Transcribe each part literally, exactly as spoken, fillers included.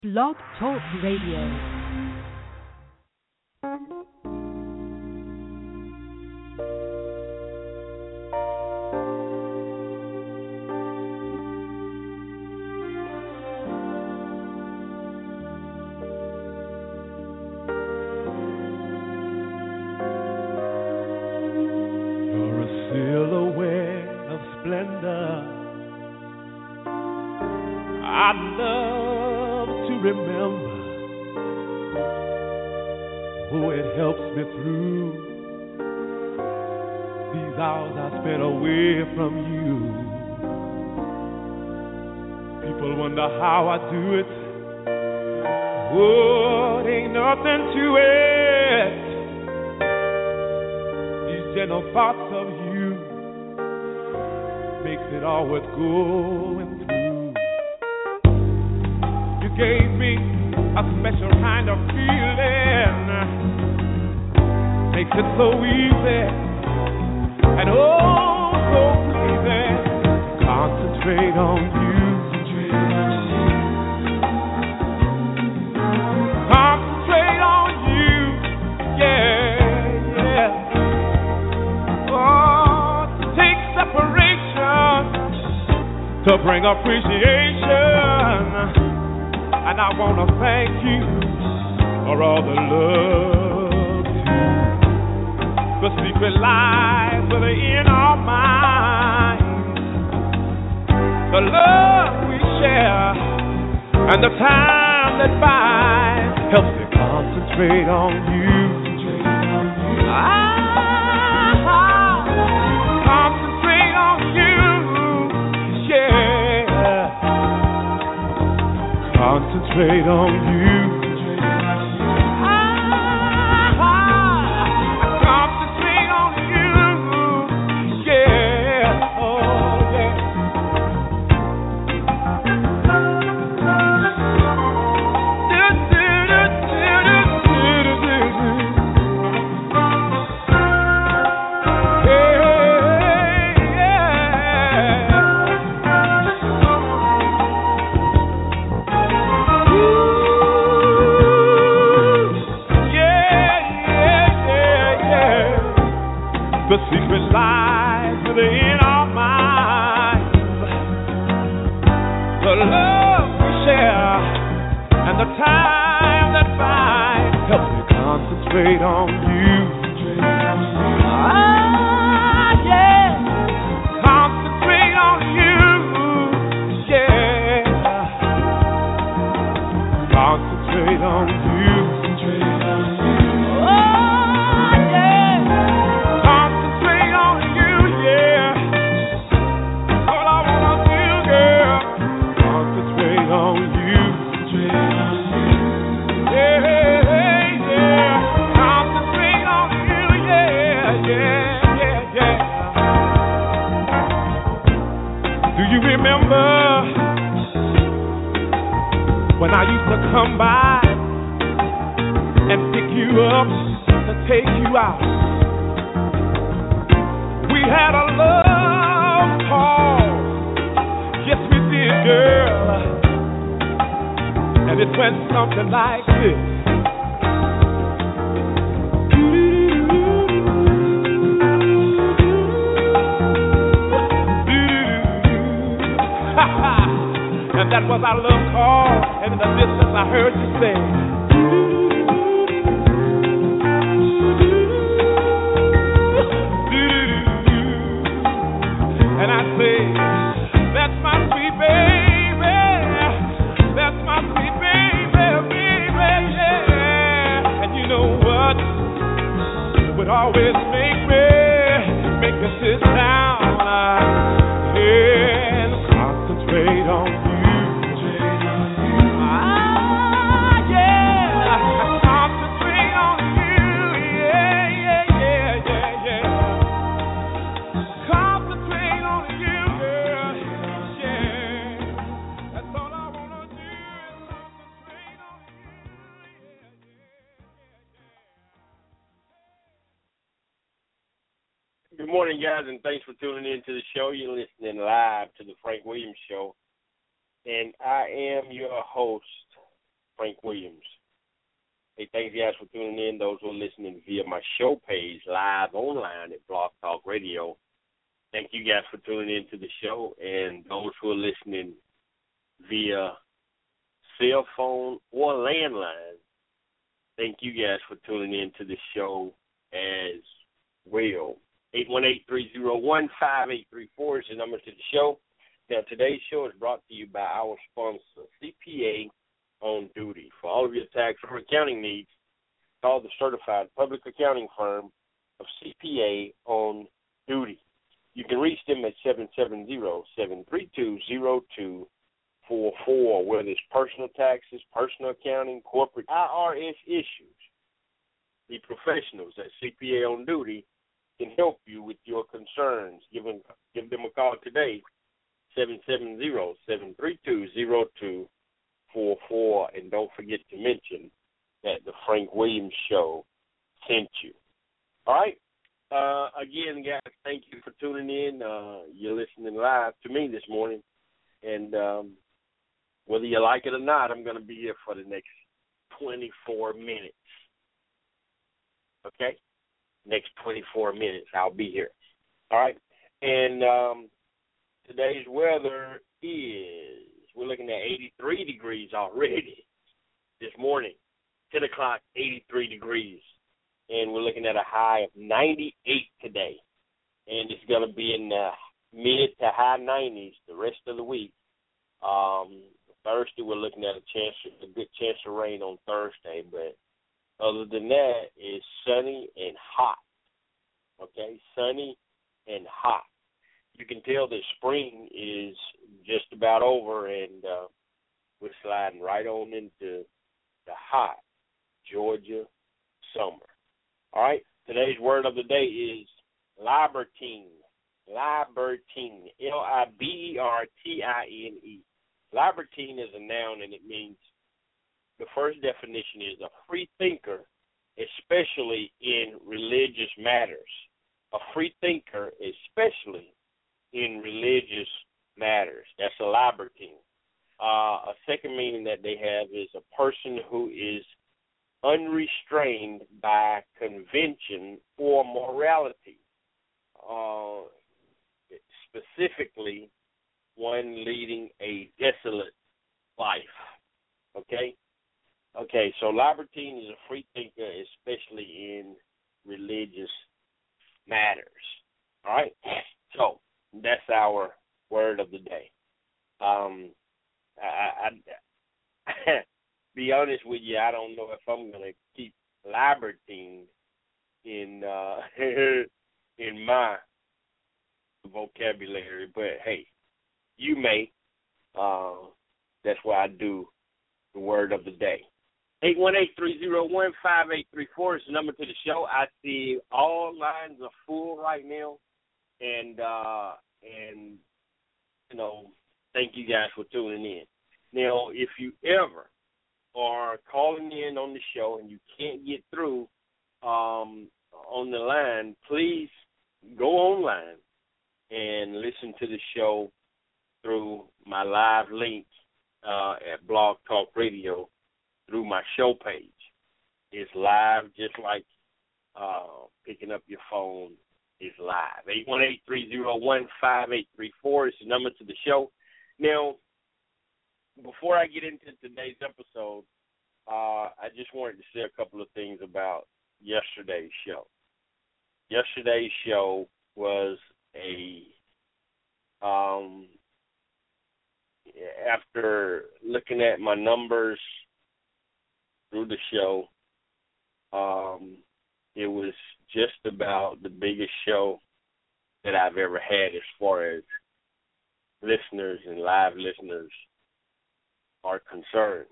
Blog Talk Radio. How I do it, oh, ain't nothing to it. These gentle thoughts of you makes it all worth going through. You gave me a special kind of feeling, makes it so easy and oh, so pleasing to concentrate on you. To bring appreciation, and I want to thank you for all the love too. The secret lies within our minds, the love we share, and the time that binds helps me concentrate on you. I Concentrate on you. I, I concentrate on you. Yeah, oh yeah. Do, do, do, do, do, do, do, do. The secret lies within our minds, the love we share, and the time that binds helps me concentrate on you. Ah, yeah, concentrate on you, yeah, concentrate on you. When I used to come by and pick you up to take you out, we had a love call. Yes, we did, girl. And it went something like this. And that was our love call, and in the distance I heard you say, and I say, that's my sweet baby, that's my sweet baby, baby, yeah. And you know what? It would always make me, make me sit down, uh, yeah, and concentrate on you. Good morning, guys, and thanks for tuning in to the show. You're listening live to the Frank Williams Show, and I am your host, Frank Williams. Hey, thanks, guys, for tuning in. Those who are listening via my show page live online at Blog Talk Radio, thank you guys for tuning in to the show. And those who are listening via cell phone or landline, thank you guys for tuning in to the show as well. eight one eight, three oh one, five eight three four is the number to the show. Now, today's show is brought to you by our sponsor, C P A On Duty. For all of your tax or accounting needs, call the certified public accounting firm of C P A On Duty. You can reach them at seven seven zero, seven three two, zero two four four, whether it's personal taxes, personal accounting, corporate I R S issues. The professionals at C P A On Duty can help you with your concerns. Give them, give them a call today, seven seven zero, seven three two, zero two four four, and don't forget to mention that the Frank Williams Show sent you. All right? Uh, again, guys, thank you for tuning in. Uh, you're listening live to me this morning, and um, whether you like it or not, I'm going to be here for the next twenty-four minutes. Okay? Next twenty-four minutes, I'll be here. All right? And um, today's weather is, we're looking at eighty-three degrees already this morning. ten o'clock, eighty-three degrees. And we're looking at a high of ninety-eight today. And it's going to be in the mid to high nineties the rest of the week. Um, Thursday, we're looking at a chance, a good chance of rain on Thursday. But other than that, it's sunny and hot. Okay? Sunny and hot. You can tell that spring is just about over, and uh, we're sliding right on into the hot Georgia summer. All right? Today's word of the day is libertine. Libertine. L I B E R T I N E. Libertine is a noun, and it means, the first definition is a free thinker, especially in religious matters. A free thinker, especially in religious matters. That's a libertine. Uh, a second meaning that they have is a person who is unrestrained by convention or morality. Uh, specifically, one leading a desolate life. Okay? Okay, so libertine is a free thinker, especially in religious matters. All right? So, that's our word of the day. Um, I, I, I be honest with you, I don't know if I'm going to keep libertine in uh, in my vocabulary, but hey, you may. Uh, that's why I do the word of the day. eight one eight, three oh one, five eight three four is the number to the show. I see all lines are full right now, and uh, and you know, thank you guys for tuning in. Now, if you ever are calling in on the show and you can't get through um, on the line, please go online and listen to the show through my live link uh, at Blog Talk Radio through my show page. It's live, just like uh, picking up your phone is live. eight one eight, three oh one, five eight three four is the number to the show. Now, before I get into today's episode, uh, I just wanted to say a couple of things about yesterday's show. Yesterday's show was a, um, after looking at my numbers through the show, um, it was just about the biggest show that I've ever had as far as listeners and live listeners are concerned.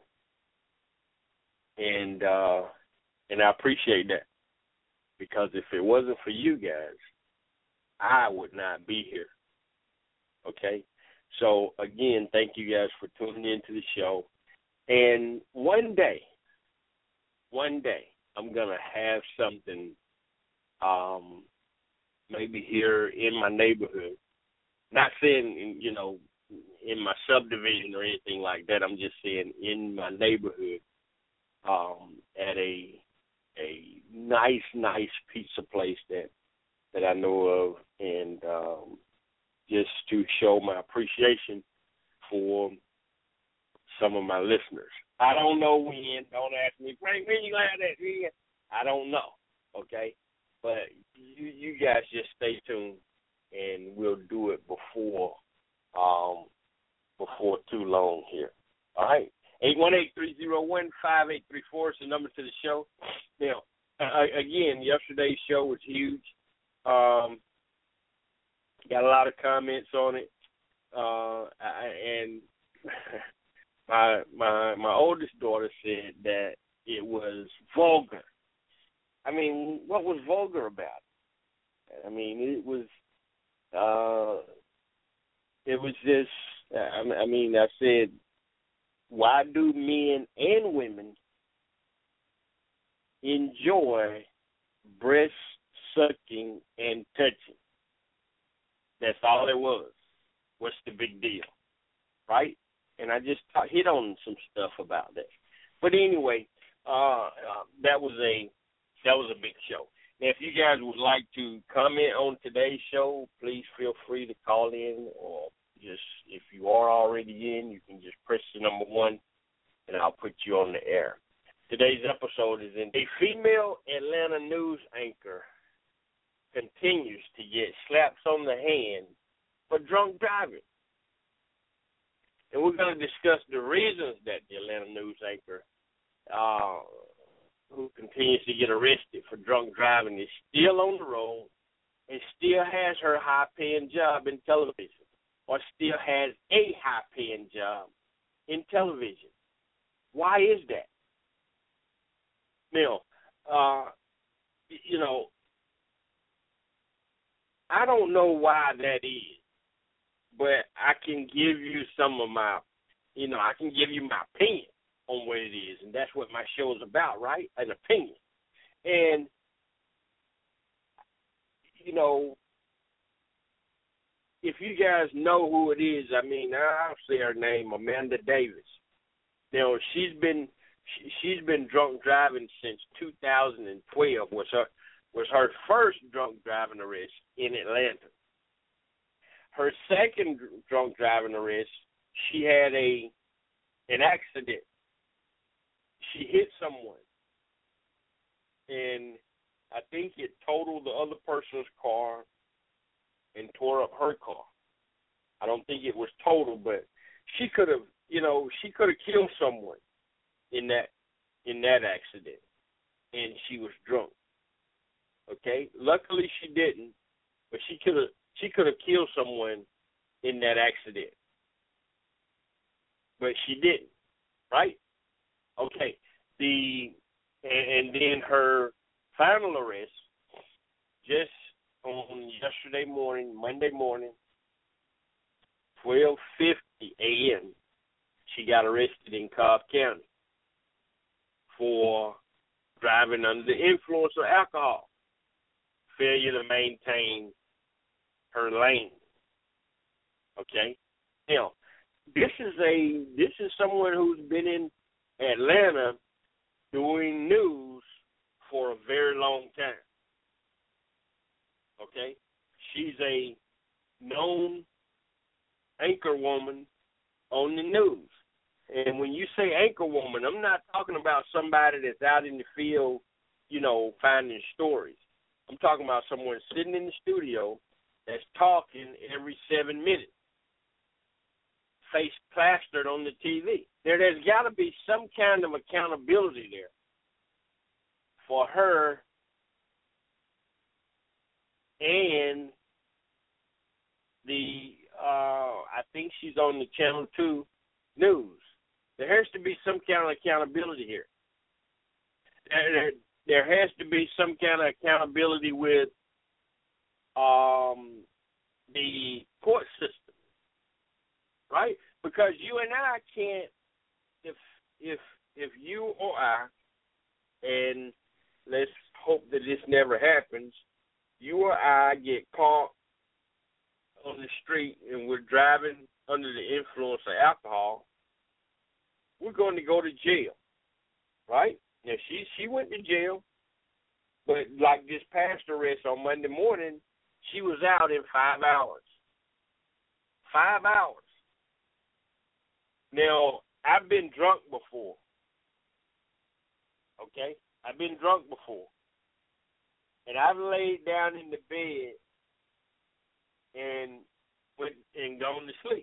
And uh, and I appreciate that, because if it wasn't for you guys, I would not be here. Okay? So, again, thank you guys for tuning into the show. And one day, one day, I'm going to have something um, maybe here in my neighborhood. Not saying, you know, in my subdivision or anything like that. I'm just saying in my neighborhood, um, at a a nice, nice pizza place that that I know of, and um, just to show my appreciation for some of my listeners. I don't know when. Don't ask me, Frank, when you gonna have that? When? I don't know. Okay, but you you guys just stay tuned, and we'll do it before um before too long here. All right, eight one eight three zero one five eight three four is the number to the show. Now, uh, again, yesterday's show was huge. Um, got a lot of comments on it, uh, and. My my my oldest daughter said that it was vulgar. I mean, what was vulgar about it? I mean, it was uh, it was just. I mean, I said, why do men and women enjoy breast sucking and touching? That's all it was. What's the big deal, right? And I just hit on some stuff about that. But anyway, uh, uh, that was a that was a big show. Now, if you guys would like to comment on today's show, please feel free to call in, or just if you are already in, you can just press the number one, and I'll put you on the air. Today's episode is in a female Atlanta news anchor continues to get slaps on the hand for drunk driving. And we're going to discuss the reasons that the Atlanta news anchor, uh, who continues to get arrested for drunk driving, is still on the road and still has her high-paying job in television, or still has a high-paying job in television. Why is that? Now, uh, you know, I don't know why that is. But I can give you some of my, you know, I can give you my opinion on what it is, and that's what my show is about, right? An opinion. And, you know, if you guys know who it is, I mean, I'll say her name, Amanda Davis. You know, she's been she, she's been drunk driving since two thousand twelve. Was her was her first drunk driving arrest in Atlanta. Her second drunk driving arrest, she had a an accident. She hit someone, and I think it totaled the other person's car and tore up her car. I don't think it was total, but she could have, you know, she could have killed someone in that in that accident, and she was drunk. Okay, luckily she didn't, but she could have. She could have killed someone in that accident, but she didn't, right? Okay. The and, and then her final arrest, just on yesterday morning, Monday morning, twelve fifty a.m., she got arrested in Cobb County for driving under the influence of alcohol, failure to maintain her lane. Okay? Now, this is a this is someone who's been in Atlanta doing news for a very long time. Okay? She's a known anchor woman on the news. And when you say anchor woman, I'm not talking about somebody that's out in the field, you know, finding stories. I'm talking about someone sitting in the studio that's talking every seven minutes, face plastered on the T V. There, there's got to be some kind of accountability there for her and the, uh, I think she's on the Channel two News. There has to be some kind of accountability here. There, there has to be some kind of accountability with um, the court system, right? Because you and I can't, if if if you or I, and let's hope that this never happens, you or I get caught on the street and we're driving under the influence of alcohol, we're going to go to jail, right? Now, she, she went to jail, but like this past arrest on Monday morning, she was out in five hours. Five hours. Now, I've been drunk before. Okay? I've been drunk before. And I've laid down in the bed and went and gone to sleep.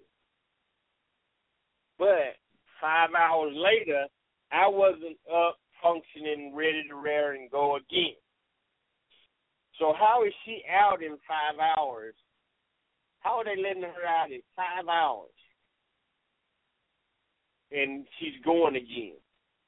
But five hours later, I wasn't up, functioning, ready to rear and go again. So how is she out in five hours? How are they letting her out in five hours? And she's going again.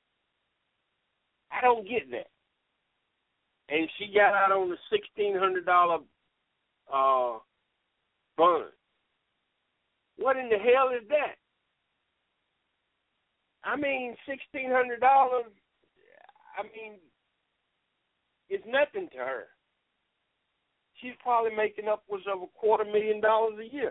I don't get that. And she got out on the sixteen hundred dollars uh, bond. What in the hell is that? I mean, sixteen hundred dollars, I mean, it's nothing to her. She's probably making upwards of a quarter million dollars a year.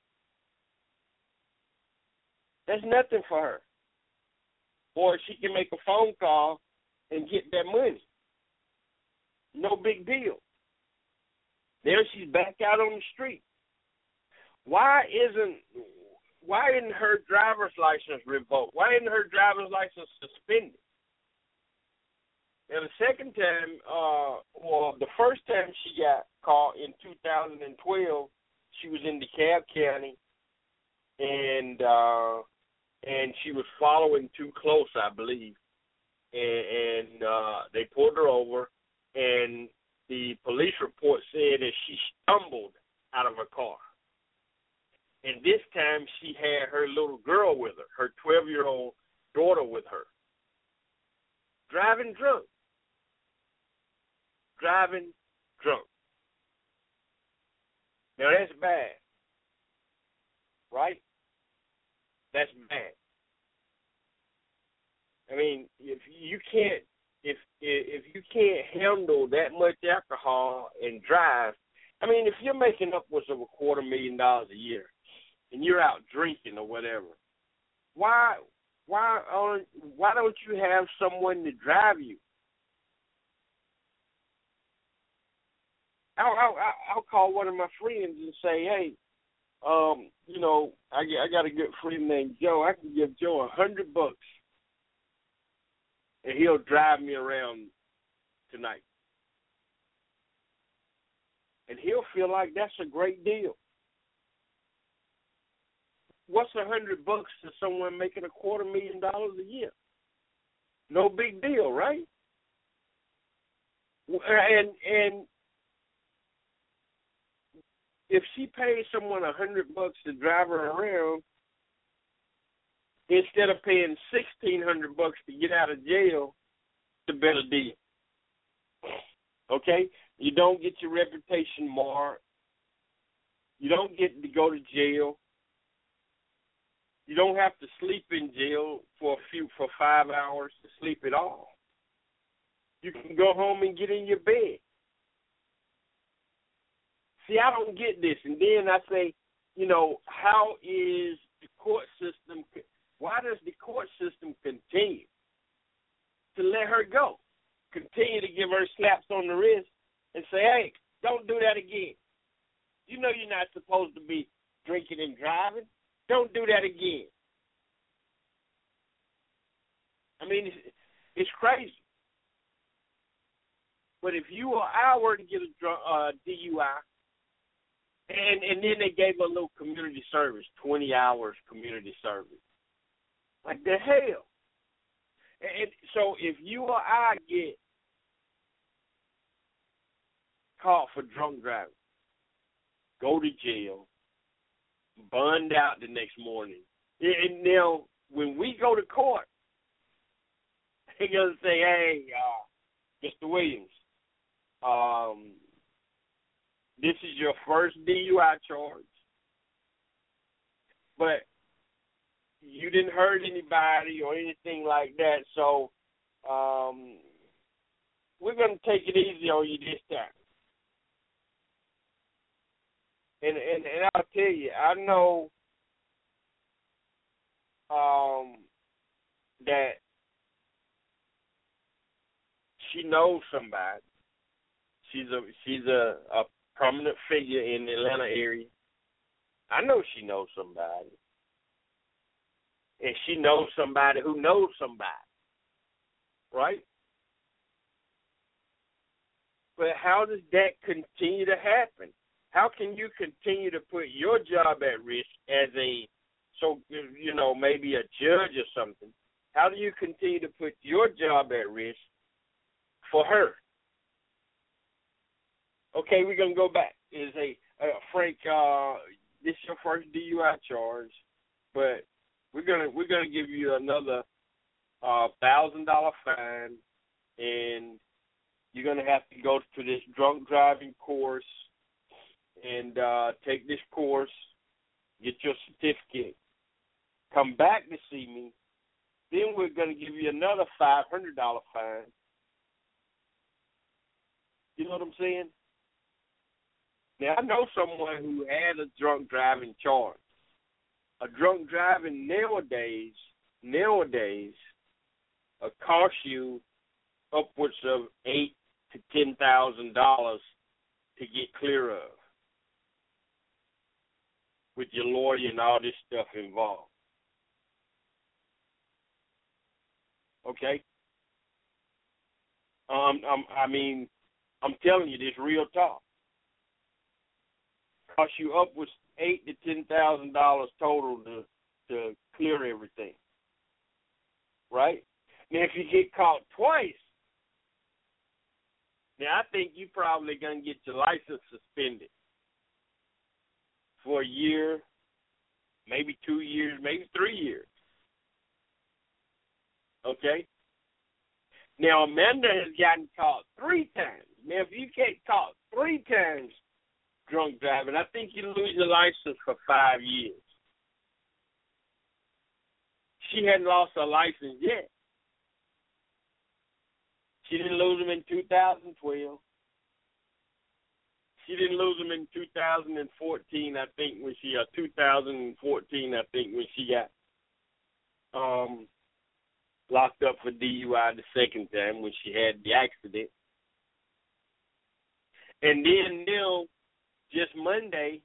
That's nothing for her. Or she can make a phone call and get that money. No big deal. There she's back out on the street. Why isn't why isn't her driver's license revoked? Why isn't her driver's license suspended? And the second time, uh, well, the first time she got caught in two thousand twelve, she was in DeKalb County, and uh, and she was following too close, I believe, and, and uh, they pulled her over, and the police report said that she stumbled out of her car. And this time she had her little girl with her, her twelve-year-old daughter with her, driving drunk. Driving drunk. Now that's bad, right? That's bad. I mean, if you can't, if if you can't handle that much alcohol and drive, I mean, if you're making upwards of a quarter million dollars a year, and you're out drinking or whatever, why why aren't why don't you have someone to drive you? I'll, I'll, I'll call one of my friends and say, hey, um, you know, I, I got a good friend named Joe. I can give Joe a hundred bucks, and he'll drive me around tonight. And he'll feel like that's a great deal. What's a hundred bucks to someone making a quarter million dollars a year? No big deal, right? And and if she pays someone a hundred bucks to drive her around, instead of paying sixteen hundred bucks to get out of jail, it's a better deal. Okay, you don't get your reputation marred. You don't get to go to jail. You don't have to sleep in jail for a few for five hours to sleep at all. You can go home and get in your bed. See, I don't get this. And then I say, you know, how is the court system, why does the court system continue to let her go? Continue to give her slaps on the wrist and say, hey, don't do that again. You know you're not supposed to be drinking and driving. Don't do that again. I mean, it's, it's crazy. But if you or I were to get a drug, uh, D U I, and, and then they gave a little community service, twenty hours community service. Like the hell? And so if you or I get caught for drunk driving, go to jail, bond out the next morning, and now when we go to court, they're going to say, hey, uh, Mister Williams, um, this is your first D U I charge, but you didn't hurt anybody or anything like that, so um, we're going to take it easy on you this time. And, and and I'll tell you, I know um, that she knows somebody. She's a she's a, a prominent figure in the Atlanta area. I know she knows somebody. And she knows somebody who knows somebody. Right? But how does that continue to happen? How can you continue to put your job at risk as a, so you know, maybe a judge or something? How do you continue to put your job at risk for her? Okay, we're gonna go back. Is a uh, Frank? Uh, this is your first D U I charge, but we're gonna we're gonna give you another uh, thousand dollar fine, and you're gonna have to go to this drunk driving course and uh, take this course, get your certificate, come back to see me. Then we're gonna give you another five hundred dollar fine. You know what I'm saying? Now, I know someone who had a drunk driving charge. A drunk driving nowadays, nowadays, uh, costs you upwards of eight to ten thousand dollars to get clear of, with your lawyer and all this stuff involved. Okay. Um, I'm, I mean, I'm telling you this real talk. Cost you upwards eight to ten thousand dollars total to to clear everything, right? Now, if you get caught twice, now I think you probably gonna get your license suspended for a year, maybe two years, maybe three years. Okay. Now Amanda has gotten caught three times. Now, if you get caught three times drunk driving, I think you lose your license for five years. She hadn't lost her license yet. She didn't lose them in two thousand twelve. She didn't lose them in two thousand fourteen, I think, when she, uh, two thousand fourteen, I think, when she got um, locked up for D U I the second time when she had the accident. And then, Neil, just Monday,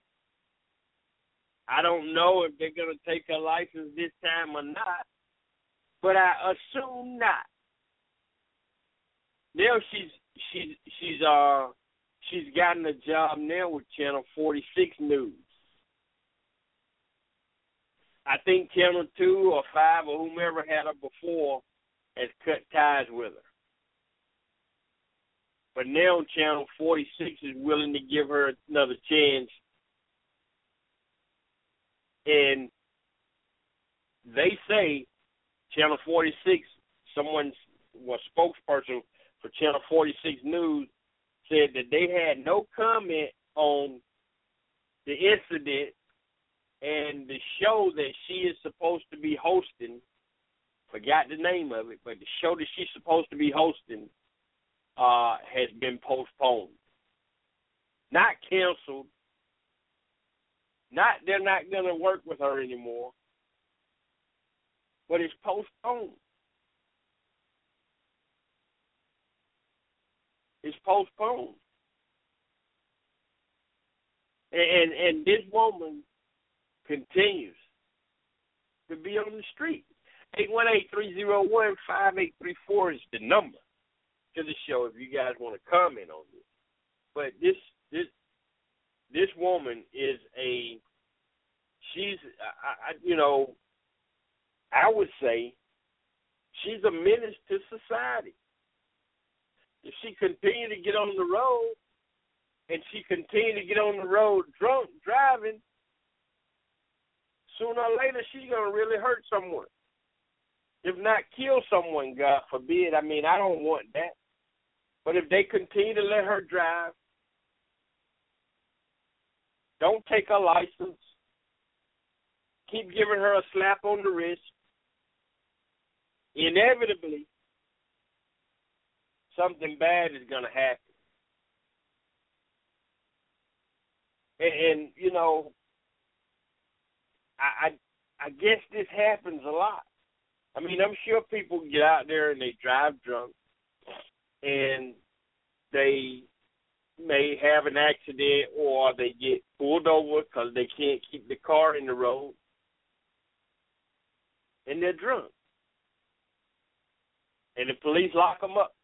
I don't know if they're going to take her license this time or not, but I assume not. Now she's she's she's uh she's gotten a job now with Channel forty-six News. I think Channel two or five or whomever had her before has cut ties with her. But now Channel forty-six is willing to give her another chance. And they say, Channel forty-six, someone, was spokesperson for Channel forty-six News, said that they had no comment on the incident and the show that she is supposed to be hosting. Forgot the name of it, but the show that she's supposed to be hosting Uh, has been postponed. Not canceled. Not they're not going to work with her anymore. But it's postponed. It's postponed. And, and and this woman continues to be on the street. eight one eight, three oh one, five eight three four is the number to the show if you guys want to comment on this. But this this this woman is a she's I, I, you know I would say she's a menace to society. If she continue to get on the road and she continue to get on the road drunk driving, sooner or later she's gonna really hurt someone. If not kill someone, God forbid. I mean, I don't want that. But if they continue to let her drive, don't take her license, keep giving her a slap on the wrist, inevitably, something bad is going to happen. And, and, you know, I, I I guess this happens a lot. I mean, I'm sure people get out there and they drive drunk. and they may have an accident or they get pulled over because they can't keep the car in the road, and they're drunk. And the police lock them up.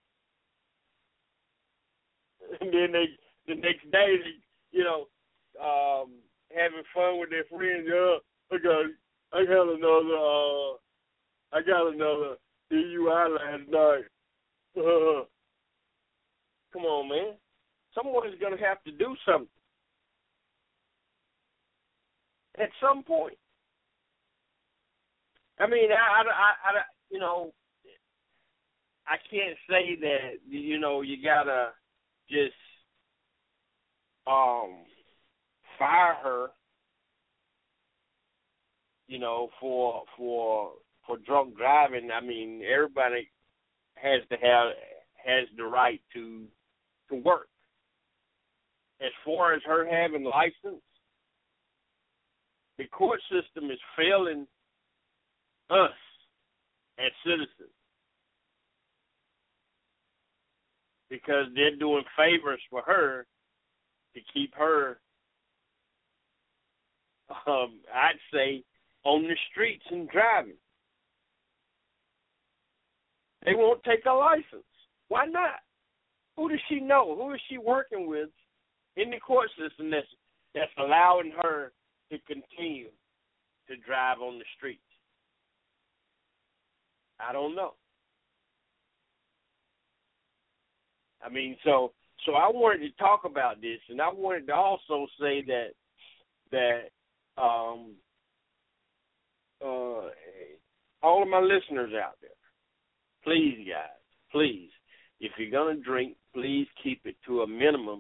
And then they, the next day, they, you know, um, having fun with their friends. Yeah, I got, I got another, uh, I got another D U I last night. Uh, come on, man. Someone's going to have to do something at some point. I mean, I, I, I, I you know, I can't say that, you know, you got to just um, fire her, you know, for for for drunk driving. I mean, everybody has to have has the right to to work. As far as her having license, the court system is failing us as citizens because they're doing favors for her to keep her, um, I'd say, on the streets and driving. They won't take a license. Why not? Who does she know? Who is she working with in the court system that's, that's allowing her to continue to drive on the streets? I don't know. I mean, so so I wanted to talk about this, and I wanted to also say that that um, uh, all of my listeners out there, please, guys, please, if you're going to drink, please keep it to a minimum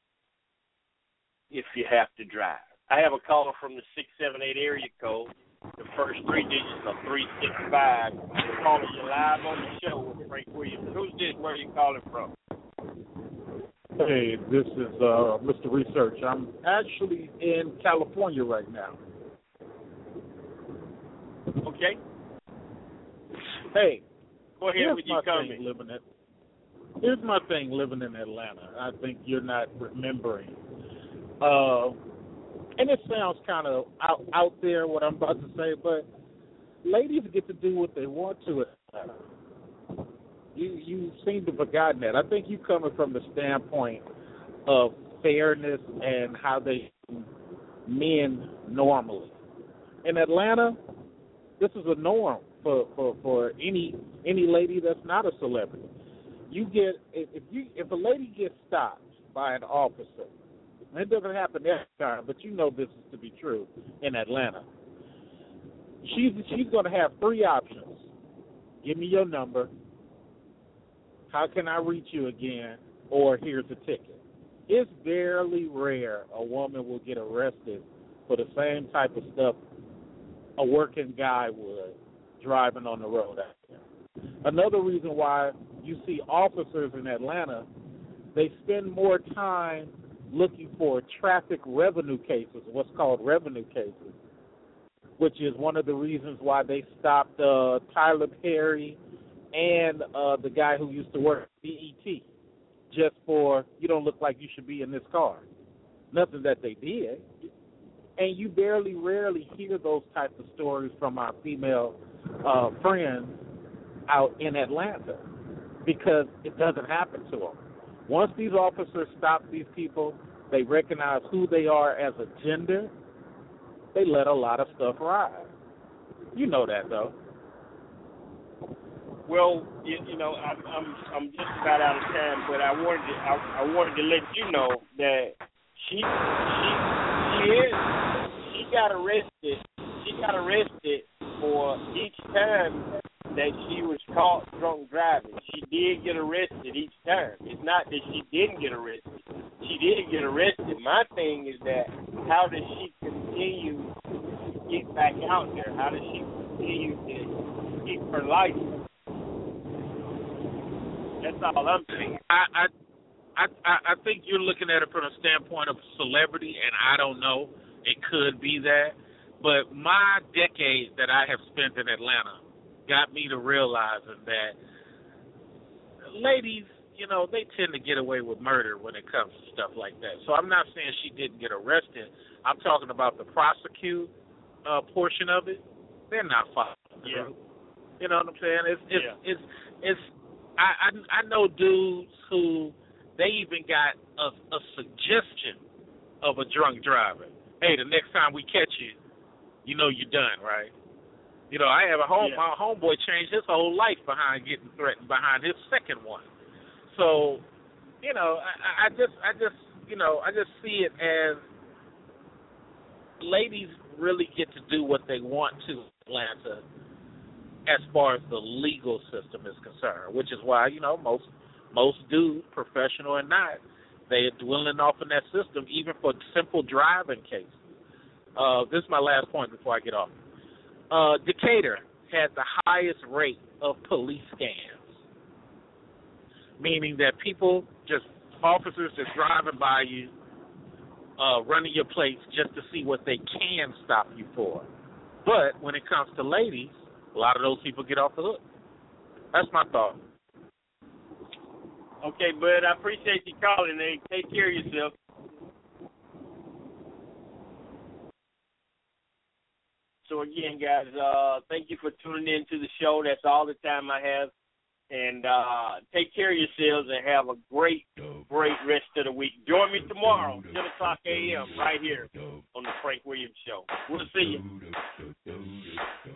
if you have to drive. I have a caller from the six seven eight area code. The first three digits are three six five. We're calling you live on the show with Frank Williams. Who's this? Where are you calling from? Hey, this is uh, Mister Research. I'm actually in California right now. Okay. Hey, go ahead with your comment. Living at, here's my thing living in Atlanta. I think you're not remembering. Uh, and it sounds kind of out, out there, what I'm about to say, but ladies get to do what they want to at Atlanta. You you seem to have forgotten that. I think you coming from the standpoint of fairness and how they men normally. In Atlanta, this is a norm for, for, for any any lady that's not a celebrity. You get if you if a lady gets stopped by an officer, and it doesn't happen every time, but you know this is to be true in Atlanta. She's she's going to have three options. Give me your number. How can I reach you again? Or here's a ticket. It's very rare a woman will get arrested for the same type of stuff a working guy would driving on the road out there. Another reason why you see officers in Atlanta, they spend more time looking for traffic revenue cases, what's called revenue cases, which is one of the reasons why they stopped uh, Tyler Perry and uh, the guy who used to work at B E T, just for you don't look like you should be in this car. Nothing that they did. And you barely, rarely hear those types of stories from our female uh, friends out in Atlanta because it doesn't happen to them. Once these officers stop these people, they recognize who they are as a gender, they let a lot of stuff ride. You know that, though. Well, you, you know, I'm, I'm I'm just about out of time, but I wanted to I, I wanted to let you know that she she she is she got arrested. She got arrested for each time that she was caught drunk driving. She did get arrested each time. It's not that she didn't get arrested. She did get arrested. My thing is that how does she continue to get back out there? How does she continue to keep her license? That's all I'm saying. I, I, I, I think you're looking at it from a standpoint of celebrity, and I don't know. It could be that. But my decade that I have spent in Atlanta got me to realizing that, ladies, you know, they tend to get away with murder when it comes to stuff like that. So I'm not saying she didn't get arrested. I'm talking about the prosecute uh, portion of it. They're not following through. Yeah. You know what I'm saying? It's it's yeah. it's it's. I, I I know dudes who they even got a, a suggestion of a drunk driver. Hey, the next time we catch you, you know you're done, right? You know, I have a home. Yeah. My homeboy changed his whole life behind getting threatened behind his second one. So, you know, I, I just, I just, you know, I just see it as ladies really get to do what they want to in Atlanta as far as the legal system is concerned, which is why, you know, most most dudes, professional or not, they are dwindling off in that system, even for simple driving cases. Uh, this is my last point before I get off. Uh, Decatur had the highest rate of police scams, meaning that people, just officers just driving by you, uh, running your plates just to see what they can stop you for. But when it comes to ladies, a lot of those people get off the hook. That's my thought. Okay, bud, I appreciate you calling. Hey, take care of yourself. So again, guys, uh, thank you for tuning in to the show. That's all the time I have. And uh, take care of yourselves and have a great, great rest of the week. Join me tomorrow, ten o'clock a.m. right here on the Frank Williams Show. We'll see you.